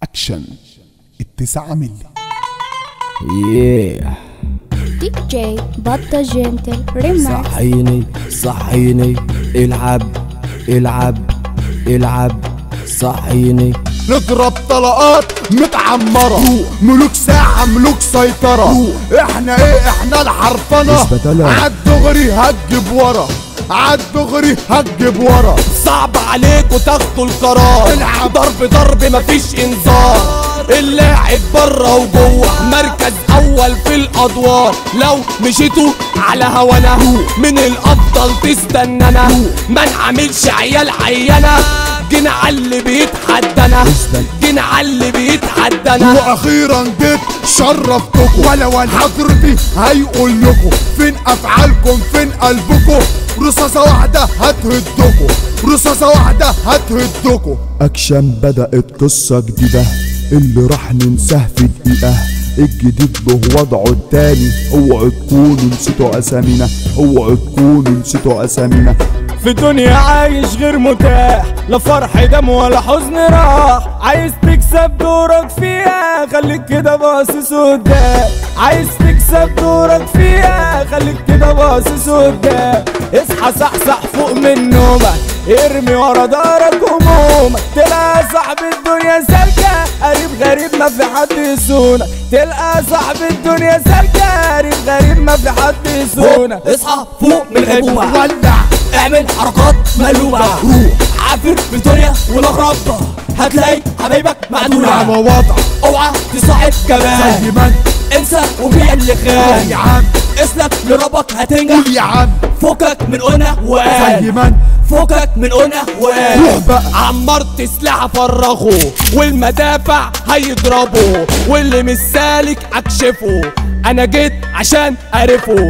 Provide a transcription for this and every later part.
اكشن 9 مللي. دي جي بطة جنتل ريماكس. صحيني العب صحيني. نضرب طلقات متعمرة، ملوك ساعة ملوك سيطرة. احنا الحرفنة، عالدغري هتجيب ورا، عالدغري هتجيب ورا. صعب عليكوا تاخدوا القرار، العب ضرب مفيش انذار. اللاعب بره وجوه، مركز اول في الادوار. لو مشيتوا على هوانا من الافضل تستنانا، ما نعملش عيال عيانة. جينا عاللي بيتحدانا، واخيرا جيت شرفتكم. ولا حضرتي هيقول لكم فين افعالكم فين قلبكم. رصاصة واحدة هتهدكم. اكشن بدأت قصة جديدة اللي راح ننساه في دقيقة. الجديد له وضعه التاني، اوعوا تكونوا نسيتوا اسامينا. في دنيا عايش غير متاح، لا فرح دم ولا حزن راح. عايز تكسب دورك فيها، خليك كده باصص قدام. عايز تكسب دورك فيها، خليك كده باصص قدام. اصحى صحصح فوق من نومك، ارمي ورا دارك همومك. تلقى صاحب الدنيا سالكة، قريب غريب ما في حد يسونك. تلقى صاحب الدنيا سالكة، قريب غريب ما في حد يسونك. اصحى فوق من الغيبوبة، ولع اعمل حركات مقلوبة. روح عافر في دنيا ونخرب، هتلاقي حبايبك معدولة. على وضع اوعى تصاحب كمان، زي ما انسى وبيع اللي خان. يا عم اسلك لربك هتنجح. قول يا عم فكك من قلنا زي وقال، ما فكك من قلنا روح وقال. بقى. عمرت سلاح فرغه، والمدافع هيضربوا، واللي مش سالك اكشفه. انا جيت عشان اعرفه،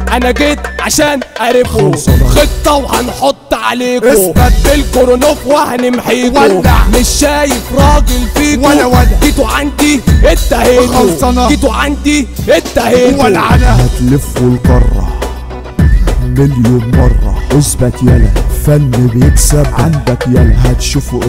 خطة وهنحط عليكو. اثبت بالكورونوف وهنمحيكو. ولع. مش شايف راجل فيكو. ولا جيتوا عندي اتهيتوا، خلصانة. جيتوا عندي اتهيتوا. ولعنا هتلفوا القارة مليون مرة. اثبت يلا، فن بيكسب عندك يلا. هتشوفوا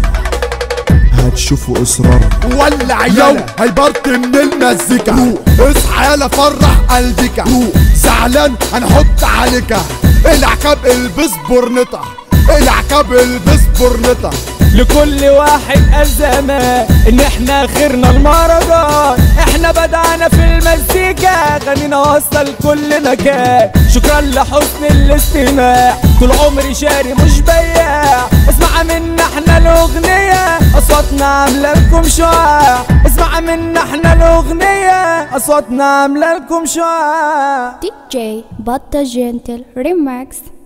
اصرار. ولع يلا هيبرت من المزيكا. اصحى يلا فرح قلبك، زعلان هنحط عليك. العكاب البس برنطة. لكل واحد أزمة إن إحنا خيرنا المهرجان. إحنا بدأنا في المزيكا، غنينا وصل لكل مكان. شكرا لحسن الاستماع، طول عمري شاري مش بياع. اسمع منا إحنا الأغنية، أصواتنا عاملة لكم شعاع. اسمع منا إحنا الأغنية، أصواتنا عاملة لكم شعاع. دي جي بطة جنتل ريماكس.